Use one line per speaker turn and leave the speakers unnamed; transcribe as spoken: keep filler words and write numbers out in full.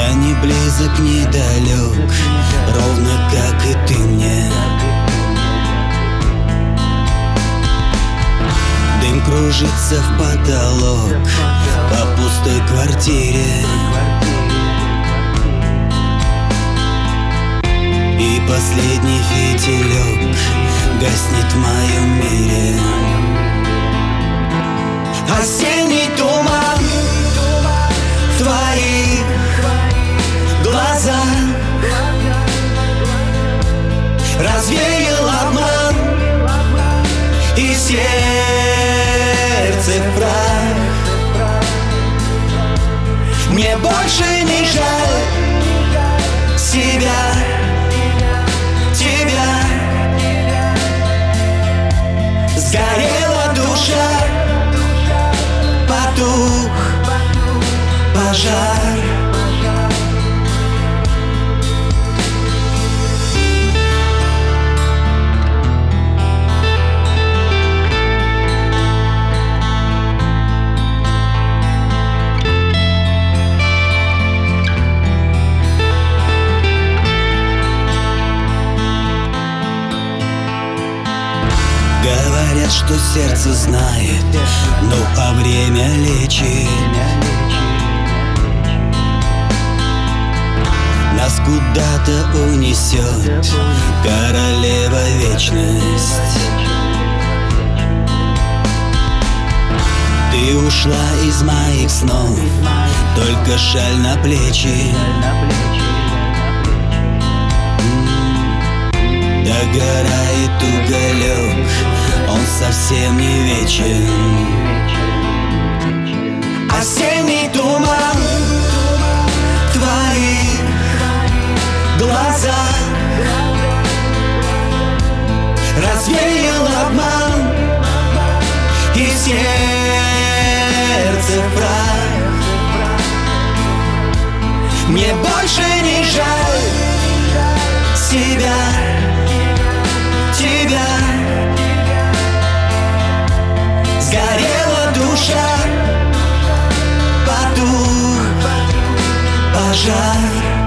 Я не близок, не далек, ровно как и ты мне. Дым кружится в потолок по пустой квартире, и последний фитилек гаснет в моем мире. Осенний туман в твоих глазах развеял обман, и сердце в прах. Мне больше не жаль себя, тебя. Сгорела душа, потух пожар. Говорят, что сердце знает, ну а время лечит. Нас куда-то унесет королева вечность. Ты ушла из моих снов, только шаль на плечи. Догорает уголек, он совсем не вечен. Осенний туман в твоих глазах развеял обман, и сердце в прах. Мне больше не жаль себя, тебя. Сгорела душа, потух пожар.